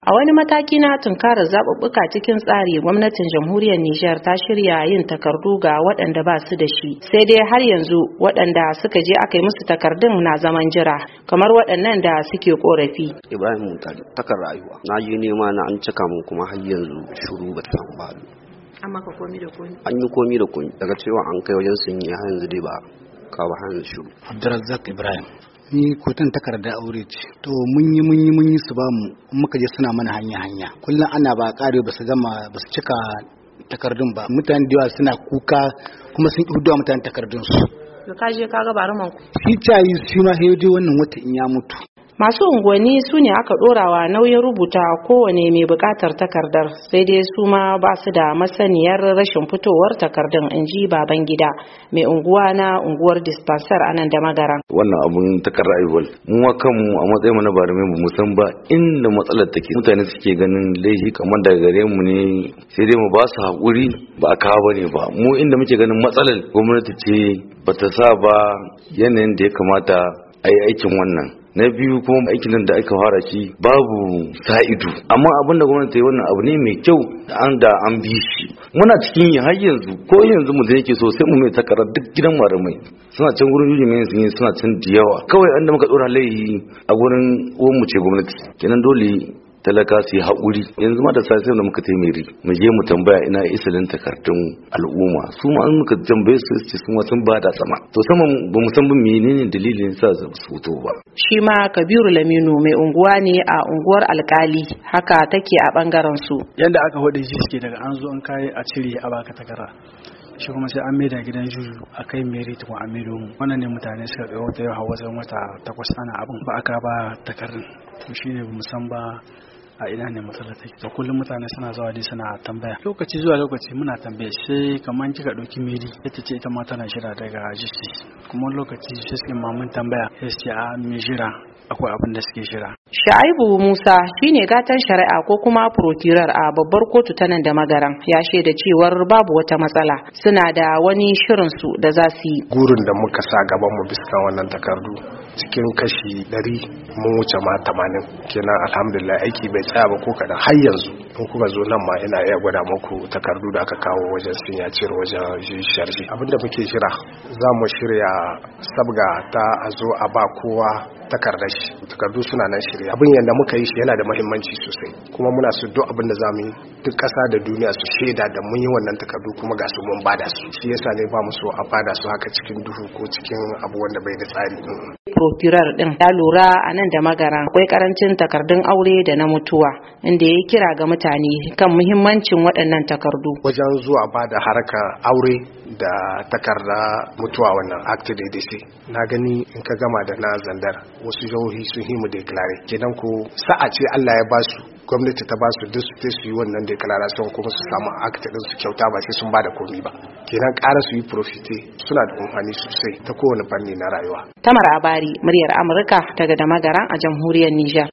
A wani mataki na tunkarar zaɓuɓɓuka cikin tsari, gwamnatin jamhuriyar Nijar ta shirya yin takardu ga waɗanda ba su da shi. Sai dai har yanzu waɗanda suka je aka yi musu takardun na zaman jira, kamar waɗannan da suke korafi. Ibrahim Mutali, takar rayuwa. Na yi nema na an cika mun kuma har yanzu shuru ba ta samu ba. An maka komi da komi? An yi komi da komi. Daga cewa an kai wajen sun yi har yanzu dai ba kawo har yanzu shuru. Abdulrazak Ibrahim. Ni kotun takarda aure ce. To mun yi su ba mu muka je suna mana hanya. Kullum ana ba kare ba su cika takardun ba. Mutane da yawa suna kuka kuma sun hudu mutane takardun su. To ka je ka ga baruman ku. Shi cayi shi ma sai dai wannan wata in ya mutu. Masu unguwanni su ne aka ɗorawa nauyin rubuta kowane mai buƙatar takardar, sai dai su ma ba su da masaniyar rashin fitowar takardun, in ji baban gida mai unguwa na unguwar dispensar anan da magaran. Wannan abun takardar aiwal mu kanmu a matsayin mu na barumai ba mu san ba inda matsalar take. Mutane suke ganin laifi kamar daga gare mu ne, sai dai mu ba su haƙuri ba a kawo bane ba. Mu inda muke ganin matsalar gwamnati ce bata sa ba yanayin da ya kamata a yi aikin wannan. Na biyu kuma aikin nan da aka fara shi babu sa'idu, amma abin da gwamnati yi wannan abu ne mai kyau da an bi shi. Muna cikin yi har yanzu, ko yanzu mu da yake so sai mu mai takarar duk gidan malamai suna can gurin juji mai sun suna can da yawa. Kawai an da muka dora laifi a gurin uwan mu ce gwamnati, kenan dole talaka su yi haƙuri. Yanzu ma da sai da muka taimiri mu je mu tambaya ina isalin takardun al'umma, su ma an muka tambaye su ce sun ba da sama, to sama ba mu san ba menene dalilin sa su fito ba. Shi ma Kabiru Laminu mai unguwa ne a unguwar Alkali, haka take a bangaren su. Yanda aka hode shi suke daga an zo an kai a cire a baka takarda, shi kuma sai an maida gidan juju a kai meri tukun a maido mu. Wannan ne mutane suka ga wata yau wajen wata 8 ana abin ba aka ba takardun, to shine ba mu san ba a ina ne matsalar take. To kullum mutane suna zuwa dai suna tambaya, lokaci zuwa lokaci muna tambaya, sai kamar kika dauki meri ita ce ita ma tana shira daga justice, kuma lokaci sai suke mamun tambaya sai a me jira akwai abin da suke shira. Shaibu Musa shine gatan shari'a ko kuma procurer a babbar kotu ta nan da magaran, ya shaida cewar babu wata matsala, suna da wani shirin su da za su yi. Gurin da muka sa gaban mu bisa wannan takardu cikin kashi 100 mun wuce ma 80, kenan alhamdulillah aiki bai tsaya ba ko kadan. Har yanzu in kuka zo nan ma ina iya gwada muku takardu da aka kawo wajen sinyacir wajen sharshi. Abinda muke shira za mu shirya sabga ta a zo a ba kowa takardar shi. Takardu suna nan shirya. Abin yanda muka yi shi yana da muhimmanci sosai, kuma muna so duk abin da zamu yi duk ƙasa da duniya su shaida da mun yi wannan takardu kuma ga su mun bada su. Shi yasa ne ba mu so a bada su haka cikin duhu ko cikin abu wanda bai da tsari. Procurer din ya lura a nan da magara akwai karancin takardun aure da na mutuwa, inda ya kira ga mutane kan muhimmancin waɗannan takardu wajen zuwa bada harkar aure da takarda mutuwa. Wannan acte de décès na gani in ka gama da na zandar wasu jihohi sun himu declare, kenan ko sa'a ce Allah ya basu, gwamnati ta basu duk su yi wannan declaration kuma su samu acte din su kyauta ba sai sun bada komi ba, kenan ƙara su yi profite suna da amfani sosai ta kowane fanni na rayuwa. Tamar Abari, muryar Amurka daga Damagaran a jamhuriyar Nijar.